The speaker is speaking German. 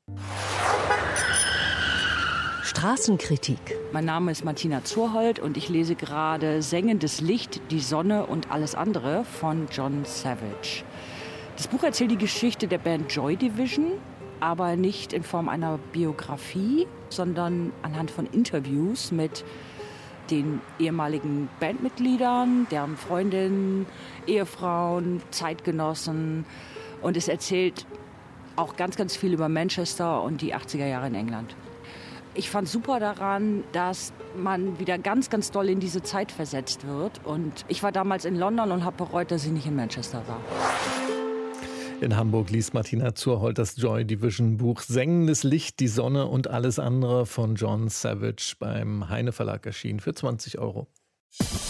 Straßenkritik. Mein Name ist Martina Zurhold und ich lese gerade Sengendes Licht, die Sonne und alles andere von Jon Savage. Das Buch erzählt die Geschichte der Band Joy Division, aber nicht in Form einer Biografie, sondern anhand von Interviews mit den ehemaligen Bandmitgliedern, deren Freundinnen, Ehefrauen, Zeitgenossen. Und es erzählt auch ganz, ganz viel über Manchester und die 80er Jahre in England. Ich fand super daran, dass man wieder ganz, ganz doll in diese Zeit versetzt wird. Und ich war damals in London und habe bereut, dass ich nicht in Manchester war. In Hamburg liest Martina Zurhold das Joy Division Buch Sengendes Licht, die Sonne und alles andere von Jon Savage beim Heine Verlag erschienen für 20 €.